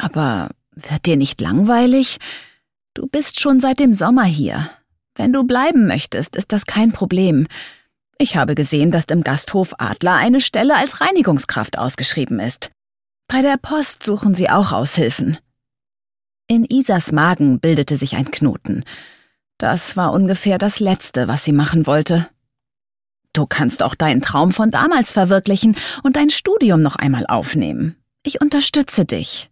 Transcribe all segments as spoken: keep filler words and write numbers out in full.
Aber wird dir nicht langweilig? Du bist schon seit dem Sommer hier. Wenn du bleiben möchtest, ist das kein Problem. Ich habe gesehen, dass im Gasthof Adler eine Stelle als Reinigungskraft ausgeschrieben ist. Bei der Post suchen sie auch Aushilfen. In Isas Magen bildete sich ein Knoten. Das war ungefähr das Letzte, was sie machen wollte. Du kannst auch deinen Traum von damals verwirklichen und dein Studium noch einmal aufnehmen. Ich unterstütze dich.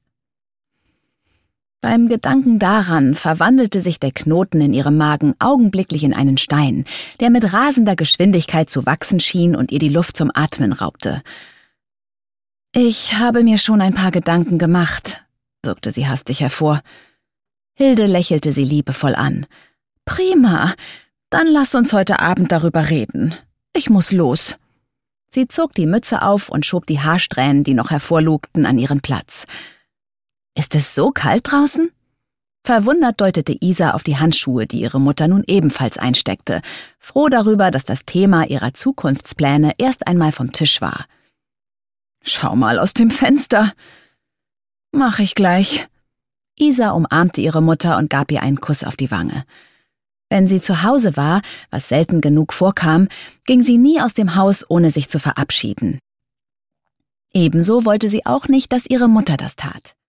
Beim Gedanken daran verwandelte sich der Knoten in ihrem Magen augenblicklich in einen Stein, der mit rasender Geschwindigkeit zu wachsen schien und ihr die Luft zum Atmen raubte. »Ich habe mir schon ein paar Gedanken gemacht«, wirkte sie hastig hervor. Hilde lächelte sie liebevoll an. »Prima, dann lass uns heute Abend darüber reden. Ich muss los.« Sie zog die Mütze auf und schob die Haarsträhnen, die noch hervorlugten, an ihren Platz. »Ist es so kalt draußen?« Verwundert deutete Isa auf die Handschuhe, die ihre Mutter nun ebenfalls einsteckte, froh darüber, dass das Thema ihrer Zukunftspläne erst einmal vom Tisch war. »Schau mal aus dem Fenster.« »Mach ich gleich.« Isa umarmte ihre Mutter und gab ihr einen Kuss auf die Wange. Wenn sie zu Hause war, was selten genug vorkam, ging sie nie aus dem Haus, ohne sich zu verabschieden. Ebenso wollte sie auch nicht, dass ihre Mutter das tat.